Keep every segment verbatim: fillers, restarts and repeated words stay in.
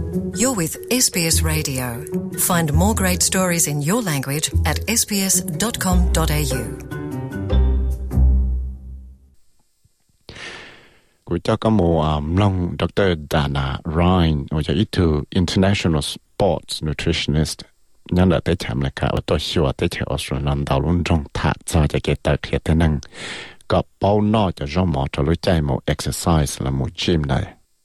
You're with ét bê ét Radio. Find more great stories in your language at s b s dot com dot a u. Của cho có một um, long Doctor Dana Ryan ở cho ít từ International Sports Nutritionist nhân là tới chạm lại cả ở tôi xưa tới chợ Australia đào luôn trong thả cho cho cái tập hiện thế năng có bao nọ cho rong mỏ cho lối chạy một exercise là một gym này.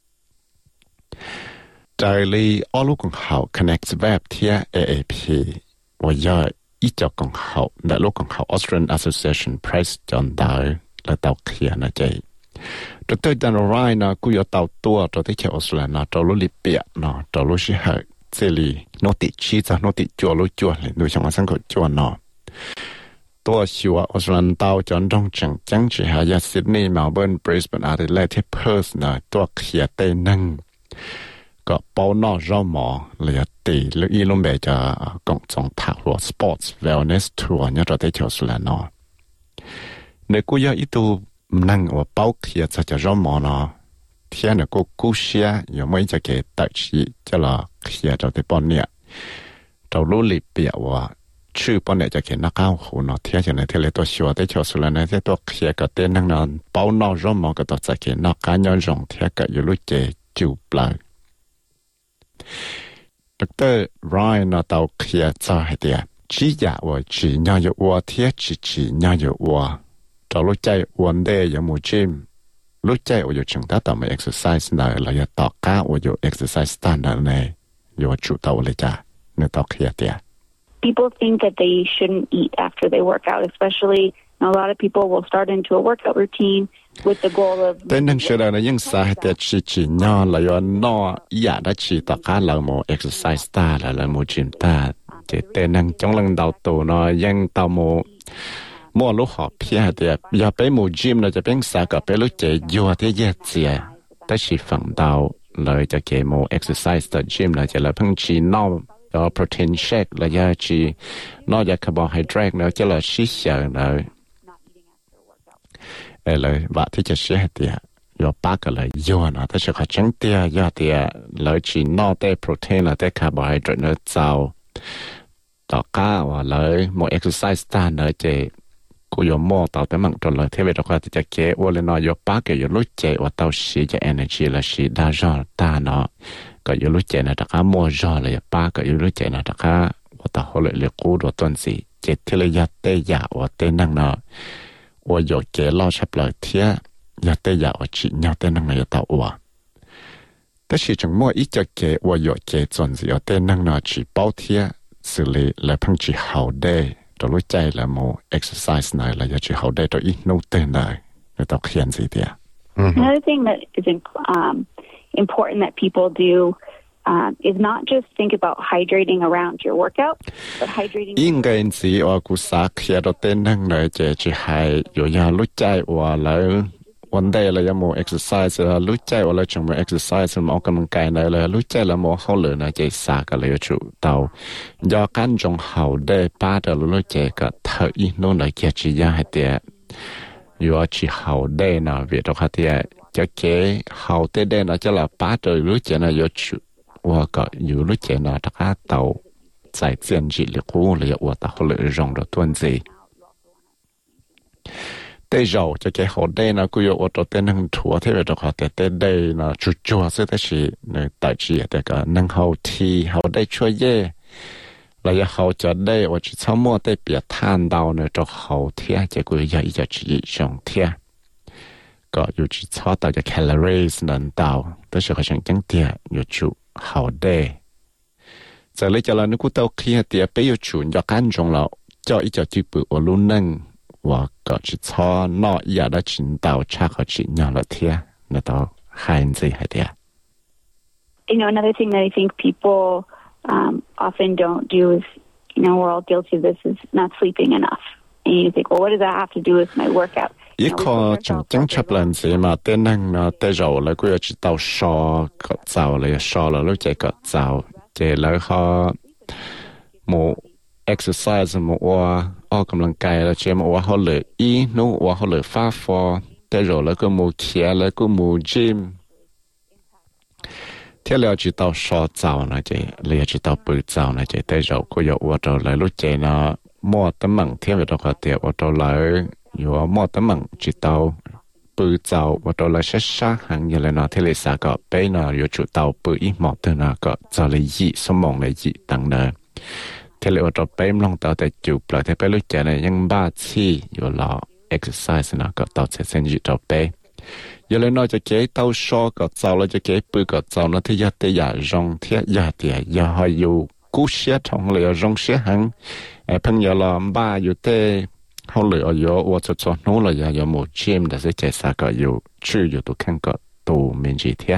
Đại lý ở lúc còn học connect web theo a a pê và giờ ít cho còn học đại lúc còn học Australian Association Press chọn đời là tàu kia là chạy. Doctor Dana Ryan nó cũng có tàu tua cho tới chợ Australia nó cho lúc lip bịa nó cho lúc sẽ học这里诺地区在诺地做路做嘞，路上我上口做呢。多少啊？我说到讲中正经之下，呀悉尼、Melbourne、Brisbane、阿德莱德、Perth 呢，多企业能个包纳绕毛来地，了一路买着公众讨论 sports wellness tour 呢，就得就是了呢。你估要一度唔能我包企业就就绕毛呢。天呢个故事啊，有冇一只嘅特色，就啦，其實就啲半年，就努力別話，出半年就嘅那間好呢，天就呢，天你都笑得笑出來呢，即都其實個啲能能包鬧咗冇個都就嘅那間有用，天個有碌嘅就來。Doctor Ryan 呢，到其實就係啲，只日我只要有我天只只要有我，就碌ใจวันเดย์有冇 gym。รู้ใจว่าอยู่จังตาต่อมา exercise นะเราอย่าต่อก้าว่าอยู่ exercise ตามนั้นเลยอยู่จุดตัวเลยจ้ะในต่อเคลียร์เดีย People think that they shouldn't eat after they work out, especially a lot of people will start into a workout routine with the goal of แต่นั่นเชื่อเลยยังสาเหตุที่จีนย่อเราอย่านออยากได้จีต่อก้าเราโม exercise ตาแล้วเราโม gym ตาแต่นั่งจ้องลังดาวตัวเนาะยังต่อโมมั่วลูกหอบเพี้ยเดียอย่าไปหมู่จิมเราจะเป็นสากับไปลูกเจยัวที่แย่เจียแต่ชีฝั่งดาวเลยจะเกโม exercise ต่อจิมเราจะเลยเพิ่งชีนอกแล้ว protein shake แล้วจะชีนอกจากคาร์โบไฮเดรตแล้วจะเลยชีเสียเลยเออเลยว่าที่จะเสียเดียอย่าปากเลยยัวนะแต่ชีขาจังเดียยัวเดียเลยชีนอกได้ protein แล้วได้คาร์โบไฮเดรตแล้วเจ้าต่อก้าว่าเลยโม exercise ตาเลยเจกูยอมมอต่อแต่มันจนเลยเทวดาก็จะเก๋ว่าเลยนอยป้าก็อยู่รู้ใจว่าเต้าสีจะ energy ละสีดาจอตาเนาะก็อยู่รู้ใจนะตะก้ามัวจอเลยป้าก็อยู่รู้ใจนะตะก้าว่าเต้าเขาเลยเรียกกูตัวต้นสีเจ็ดที่เลยยัดเตยาว่าเตนั่งเนาะว่าอยู่เก๋ล่อชับเลยเทียยัดเตยาว่าจียัดเตนั่งเลยเต้าว่าแต่สีจังมัวอีจะเก๋ว่าอยู่เก๋จนสิว่าเตนั่งเนาะจีเป้าเทียสิเลยเลยพังจีเฮาได้ตัวรู้ใจแล้วโม exercise หน่อยแล้วจะเขาได้ตัวอีกนู่นเต้นได้แล้วต้องเขียนสิเดีย Another thing that is um, important that people do um, is not just think about hydrating around your workout, but hydrating. 應該是我估撒ขี到เต้นนั่งเลยจะจะให้อยู่ยารู้ใจว่าแล้ววันใดเราจะโม exercise แล้วรู้ใจว่าเราจะโม exercise มันออกกำลังกายเลยแล้วรู้ใจแล้วโมเขาเลยนะจะสากันเลยจุดเตายากันจงเขาได้ป้าแต่รู้ใจก็เธออีโน่นเลยเกี่ยจียาให้เดียอยู่ที่เขาได้นะเวทเขาเดียจะเกี่ยเขาได้ได้นะจะละป้าแต่รู้ใจนะอยู่จุดว่าก็อยู่รู้ใจนะถ้าเตาใจเจียนจีเลยกูเลยว่าแต่เขาเลยรองเราตัวนี้แต่เราจะแค่เขาได้นะกูอยากว่าตัวเต้นนั่งทัวร์ที่เราจะขอแต่เต้นได้นะจุดจัวซึ่งแต่ชีในแต่ชีแต่ก็นั่งเขาทีเขาได้ช่วยเย่แล้วอยากเขาจะได้ว่าจะชั่วโมงได้เปลี่ยนทานดาวเนี่ยจะเขาเที่ยจะกูอยากอีจะจีสองเที่ยก็อยู่ที่ชอบแต่จะแคลอรี่นั่นดาวแต่是好像จังเที่ยอยู่จุเขาได้จะเลยจะเรานึกกูเต้าเคลียเที่ยไปอยู่จุอยากกันจงเราเจ้าอีจะจีบุว่าลุ้นนั่งว่าก็จะชอบนอกอยากได้ชินดาวชาเขาชินยาละเทียแล้วต่อหายใจหายเดีย You know, another thing that I think people um, often don't do is, you know, we're all guilty of this, is not sleeping enough. And you think, well, what does that have to do with my workout? 一個正正出嚟時嘛，啲人呢，啲肉咧，佢又知道燒個灶咧，燒了，攞只個灶，即係嚟下冇 exercise 冇話ออกกำลังกายแล้วเชื่อมาว่าเขาเลยอีนู้ว่าเขาเลยฟ้าฟอแต่เราแล้วก็มูเขียแล้วก็มูจิม thế là chỉ tao so giàu này chị là chỉ tao bự giàu này chị tới rồi cô yêu ở đâu lại lúc chị nó mua tấm bằng thế về đâu có tiền ở đâu lại yêu mua tấm bằng chỉ tao bự giàu ở đâu lại sẽ sát hàng như là nó thế là sao có bây nó yêu chủ tao bự ít một từ nó có giờ là gì số mong là gì tăng nữa thế là ở đâu bây long tao tại chụp lại thế bây lúc chị này nhưng ba chi yêu là exercise nó có tao sẽ xem gì đâu bây giờ lên nói cho cái tao so cái tàu là cho cái bự cái tàu nó thì giờ thì giờ rong thì giờ thì giờ hay yêu cú xe trong lửa rong xe hàng朋友啦吧有的后来有我就做努了呀有冇 gym 但是这三个有去有都看个都面几天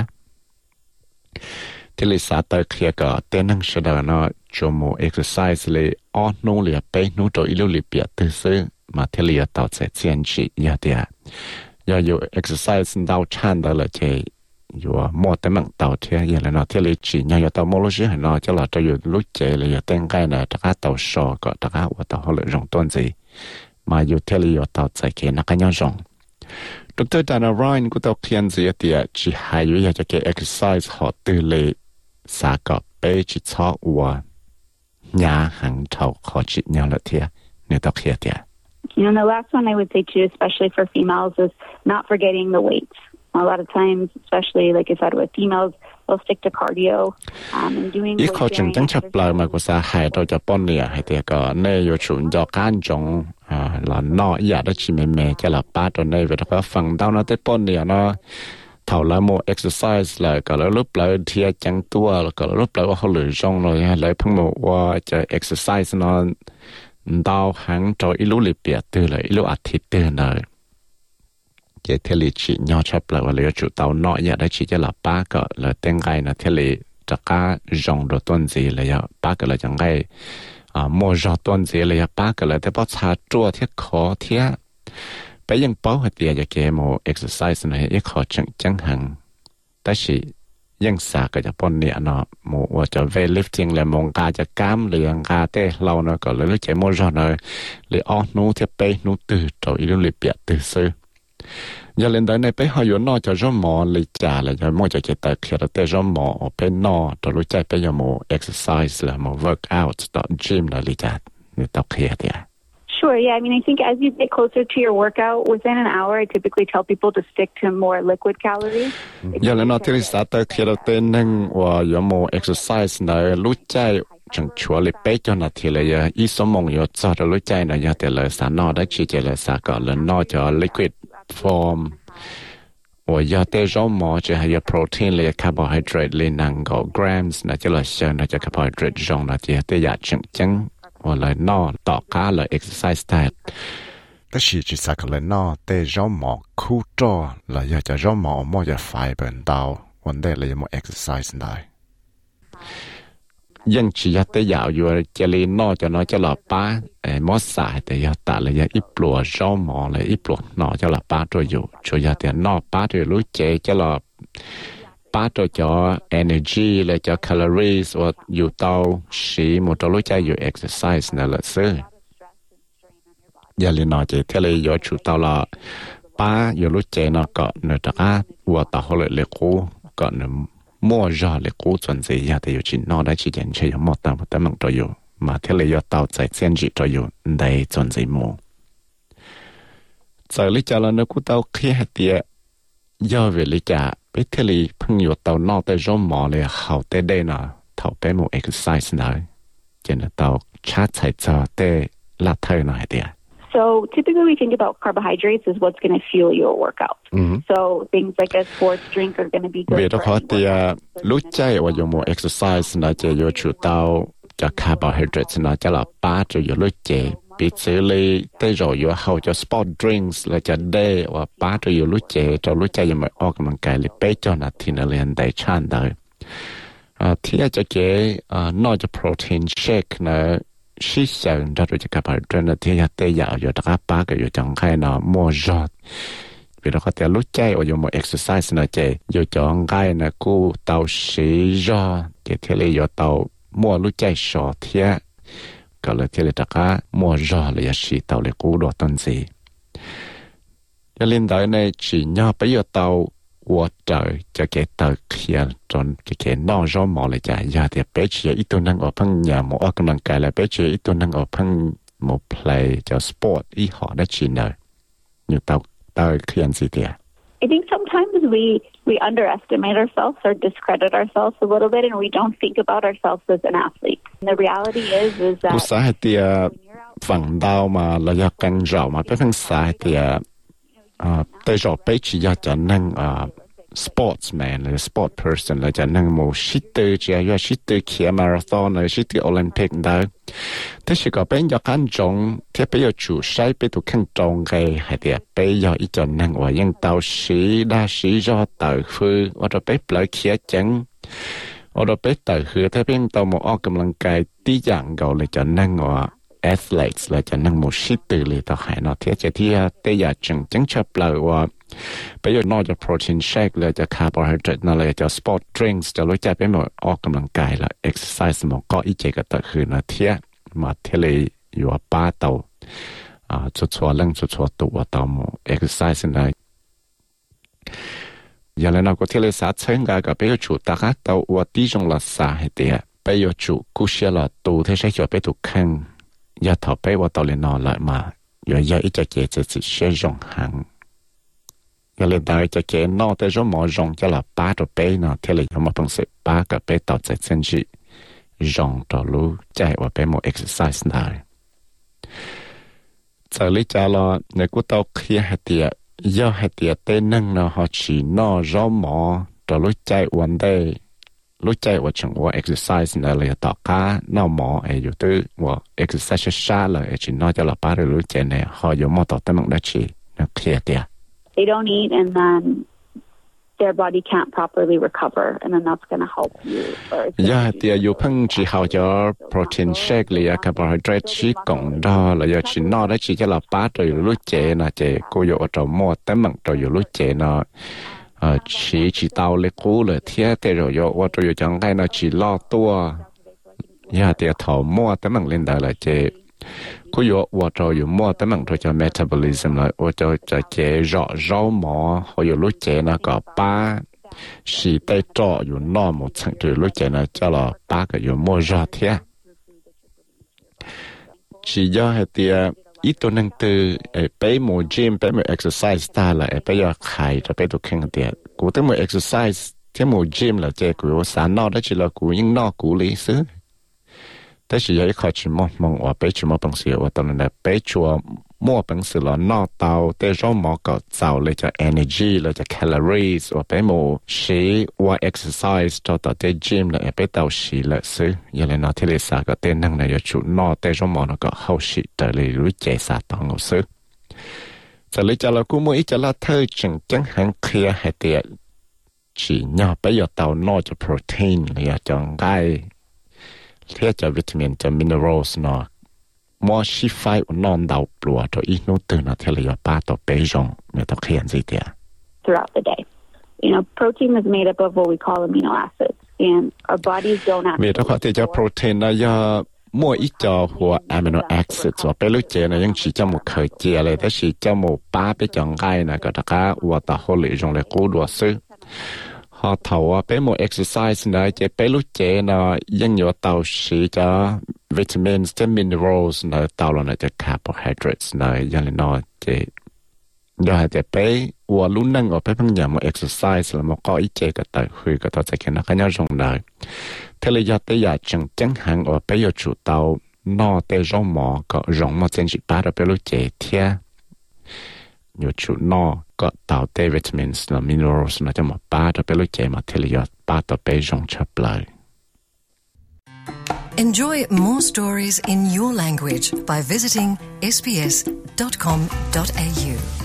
ที่ลิซ่าตเคลียก็เต้นนั่งเสดนะจมูก exercise เลยอ้อนนู่นเลยไปนู่นตัวอีลูลิเปียตื่นซื้อมาที่เลียต่อใจเจียนจีอย่าเดียอย่าอยู่ exercise ดาวชันได้เลยเจอยู่มัวแต่มั่งต่อเทียอย่างไรเนาะที่ลิจีอย่าอยู่ต่อโมโลจีเนาะจะหล่อจะอยู่ลุเจเลยอยู่เต้นใกล้นะตะก้าต่อชอก็ตะก้าว่าต่อเขาเลยรงต้นจีมาอยู่ที่ลิอยู่ต่อใจเกนักกันยังรงดรดานาไรน์ก็ต่อเขียนจีเดียจีหายอยู่อยากจะเก็บ exercise หอตื่นเลยสาก็ไปจิตชอบว่าหน้าหังเท่าขอจิตยังละเทียเนี่ยต่อเขียนเดีย You know, and the last one I would say too, especially for females, is not forgetting the weights. A lot of times, especially like I said, with females, they'll stick to cardio um, and doing. อีกข้อจึงตั้งชับปลายมาก็สาหายเราจะป้อนเนี่ยให้เดียก็ในอยู่ชุนจะการจงอ่าหลานนออยากได้ชิมเมย์จะหลับป้าตัวในเวลาก็ฟังดาวนะแต่ป้อนเนี่ยเนาะเท่าแล้วโม exercise เลยก็แล้วรูปเลยเทียจังตัวแล้วก็รูปเลยว่าเขาหลุดจงเลยเลยเพิ่งบอกว่าจะ exercise เนาะดาวหังจออีลูลิเปียตื่นเลยอีลูอาทิตย์ตื่นเลยเจเทลิชิยอชับเลยว่าเลยจุดดาวน้อยอยากได้ชิจะหลับป้าก็เลยเต็งไงนะเทลิจะก้าจงโดต้นสีเลยป้าก็เลยจังไงอ่าโมจอต้นสีเลยป้าก็เลยแต่พอชาจั่วเทียคอเทียไปยังเป้าหัดเดียจะเกโม exercise นะอีขอจังจังหังแต่สิยังสาก็จะป้อนเนี่ยเนาะโมว่าจะ weightlifting เลยมองกาจะกล้ามหรือกาเต้เราเนาะก็เลยรู้ใจโมจอเนาะเลยอ้อนู้เทียไปนู้ตื่นตัวอีลูลิเปียตื่นซื้ออย่าเล่นได้ในไปหอยนอจะร่มหมอเลยจ่าเลยจะมั่วจะเกิดแต่เขียนแต่ร่มหมอเป็นนอตัวรู้ใจไปยังโม exercise เลยโม workout ต่อ gym เลยจ่าเนี่ยต้องเขียนเดีย Sure, yeah. I mean, I think as you get closer to your workout, within an hour, I typically tell people to stick to more liquid calories. อย่าเล่นที่ลิซ่าแต่เขียนแต่นั่งว่ายังโม exercise เลยรู้ใจจังชัวร์เลยไปจนนาทีเลยอีสมองอยู่จอดรู้ใจนะอย่าแต่เลยสารนอได้ชี้เจเลยสาก็เลยนอจะ liquid form ว่าอย่าแต่ร่มหมอจะให้โปรตีนเลยคาร์โบไฮเดรตเลยนั่งก็ grams นะจะเลยเชื่อนะจะคาร์โบไฮเดรตจงนะจะแต่อยากจังจังว่าเลยนอต่อขาเลย exercise ได้แต่ชีจิสักเลยนอแต่ร่มหมอคู่จอเลยอยากจะร่มหมอมั่วจะไฟเป็นดาววันได้เลยมั่ว exercise ได้ยังชียแต่ยาวอยู่จะลีนอจะน้อยจะหลับป้าเออมอสายแต่ยาตาเลยอีปลัวร่มหมอเลยอีปลัวนอจะหลับป้าตัวอยู่ช่วยยาแต่นอป้าตัวรู้เจจะหลับป้าตัวจะ energy เลยจะ calories ว่าอยู่เตาสีหมดตัวรู้ใจอยู่ exercise นั่นแหละซึ่งอย่าลีนอเจเทเลยอยู่ชุดเตาละป้าอยู่รู้เจนอก็เนื้อตะว่าต่อเขาเลยเลยกูก็เนื้อมั่วจอเลยกูจนเสียแต่อยู่จินนอได้ชี้เจนเชียหมดแต่แต่มันตัวอยู่มาเทเลยอยู่เตาใจเส้นจิตัวอยู่ได้จนเสียมัวใจลิจาแล้วนึกกูเตาเครียดเดียย่อเวลิจาไปเทเลยเพิ่งอยู่เตานอกแต่ร่มหมอเลยเขาแต่ได้นะเท่าไปมัว exercise นะเจนเตาชาร์จใส่จอแต่ละเท่าหน่อยเดีย So typically we think about carbohydrates as what's going to fuel your workout. Mm-hmm. So things like a sports drink are going to be good. เวลาเขาเตียรู้ใจว่าอยู่มัว exercise นะจะอยู่ชุดเตาจะ carbohydrates นะจะหลับป้าจะอยู่รู้ใจปิดซื้อเลยแต่รออยู่เขาจะ sport drinks แล้วจะได้ว่าป้าจะอยู่รู้ใจจะรู้ใจยังไม่ออกกำลังกายเลยไปจนนาทีนั่นเรียนได้ชันได้ที่จะเก๋นอกจาก protein shake นะชีสจังดัดจะกับไปจนที่จะเตะยาวอยู่ตะกับป้าก็อยู่จังไข่เนาะมัวจอดเวลาเขาเตะรู้ใจว่าอยู่มัว exercise นะเจอยู่จังไข่นะกูเตาสีจอเจเทเลยอยู่เตามัวรู้ใจชอเทียก็เลยเทเลยตะกับมัวจอเลยชีเตาเลยกูโดดต้นสีจะเล่นได้ในจีน่าไปอยู่เตา我đời cho cái tờ kia trong cái cái nó rõ mò lại chả giờ thì bé chỉ ít tôi năng ở phân nhà một ở công cái là bé chỉ ít tôi năng ở phân một play cho sport ít họ đã chỉ nợ như tao tao khi anh gì thì I think sometimes we we underestimate ourselves or discredit ourselves a little bit, and we don't think about ourselves as an athlete. And the reality is is that cú sai thì phần đau mà là do căng rau mà bé phân sai thì à tới rồi bé chỉ do cho năng à sportsman là sport person là cho năng một shooter chỉ là shooter kia marathon là shooter Olympic đó thế thì có bé do khán trọng thế bé do chủ sai bé tụ khán trọng cái hay thì bé do ít cho năng và những tàu sĩ đa sĩ do tàu phư và rồi bé lại kia chẳng và rồi bé tàu phư thế bé tàu một ở công năng cái tí dạng gọi là cho năng và athletes là cho năng một shooter là tao hay nó thế chỉ thì tế giả chẳng chẳng chấp lời và bây giờ nói cho protein shake là cho carbohydrate nó là cho sport drinks cho lối chạy bên mộtออกกำลังกายlà exercise มันก็อีเจก็ตะคือนะเทียมาเทเลอยู่ป้าเตาอ่าชัวร์ๆเรื่องชัวร์ๆตัวเตาหม exercise นะอย่างนั้นก็เทเลสาเชิงกันก็ไปอยู่ตะกัเตาว่าที่จงละสาให้เดียไปอยู่จุกุเชียละตัวที่ใช้จะไปถูกขังอย่าถอไปว่าตอเลนอนเลยมาอย่าอย่าอีจะเจจะสิเชื่อจงหังก็เลยได้จะเกณฑ์นอกแต่จะมองจงจะละป้าตัวเป้เนาะที่เลยเขามาต้องเสพป้ากับเป้ต่อใจเส้นจีจงต่อรู้ใจว่าเป้หมด exercise ได้จะลิจาละในกูต้องเคลียร์เดียย่อเดียเต้นนั่งเนาะเขาชีนอจอมอต่อรู้ใจวันได้รู้ใจว่าจังว่า exercise นั่นเลยต่อก้านอหมอไอ้อยู่ตื้อว่า exercise ช้าเลยไอ้ชีนอจะละป้าได้รู้ใจเนี่ยเขาอยู่มอต่อตั้งมั่งได้ชีนะเคลียร์เดีย They don't eat, and then their body can't properly recover, and then that's going to help you. Yeah, thì you phăng chỉ hào cho protein shake là carbohydrate chỉ cộng đó là do chỉ nó đấy chỉ cho là bát rồi lúc chế là chế cô yêu ở trong mua tấm bằng rồi lúc chế nó chỉ chỉ tao lấy cú là thiết thế rồi yêu ở rồi chẳng cái nó chỉ lo tua. Yeah, thì thầu mua tấm bằng lên đó là chế cô yêu ở rồi yêu mua tấm bằng rồi cho metabolism là ở rồi cho chế rõ rau mỏ họ yêu lúc chế nó có ba chỉ tay trọ yêu nó một层rồi lúc chế nó cho là ba cái yêu mua rõ thiết chỉ do hệ thì ít tôi năng từ bé mua gym bé mua exercise ta là bé giờ khai cho bé tôi khen thì cụ tới mua exercise thế mua gym là chế cụ sáng nọ đó chỉ là cụ những nọ cụ lý xứแต่สิยังเขาชิมมองว่าไปชิมบังสิว่าตอนนั้นไปชัวมั่วบังสิละนอเตาแต่เราหมอก็เจ้าเลยจะ energy เลยจะ calories ว่าไปโมชีว่า exercise ต่อต่อเตจิมเลยไปเตาชีเลยซื้ออย่างเลยนอที่เลสาก็เต้นนั่งในอยู่ชุดนอแต่เราหมอก็เข้าชีแต่เลยรู้ใจสาตองเอาซื้อจะเลยจะเรากูมั่วอีจะละเธอจึงจังหันเคลียร์ให้เตียชีเนาะไปอยู่เตานอจะ protein เลยจังได้เทียจะวิตามินจะมินเนอรัลส์เนาะมอชิไฟนอนดาวปลัวตัวอีกนู้นตื่นนะเทเลยป้าตัวเปย์จงเนี่ยต้องเขียนสิเดีย throughout the day you know protein is made up of what we call amino acids and our bodies don't have มีตัวที่จะโปรตีนนะยามั่วอีจอหัว amino acids ว่าเป็นลูกเจนะยังฉีดจมูกเคยเจียเลยแต่ฉีดจมูกป้าไปจังไงนะก็ตะก้าว่าตาหัวเหลือจงเลยกูดัวซื้อhọ thầu bé một exercise này chế bé lúc chế nóยังอยู่เตาสีจะ vitamins จะ minerals นะเตาเราเนี่ยจะ carbohydrates นะยังเลยน้อยเจเดี๋ยวจะไปว่าลุ้นนั่งออกไปเพิ่งอย่างมา exercise แล้วมันก็อีเจก็ต่คุยก็ต่อจากนั้นก็ยังจงได้เทเลยอยากแต่อยากจังจังหังออกไปอยู่จุดเตานอแต่จงหมอก็จงมาเจนจิป้าเราไปรู้เจเทียอยู่จุดนอก็เต่าเตวิตามินส์และมินเนอรัลส์นะจะมาป้าจะไปรู้ใจมาเทลียป้าต่อไปจงชับเลย Enjoy more stories in your language by visiting s b s dot com dot a u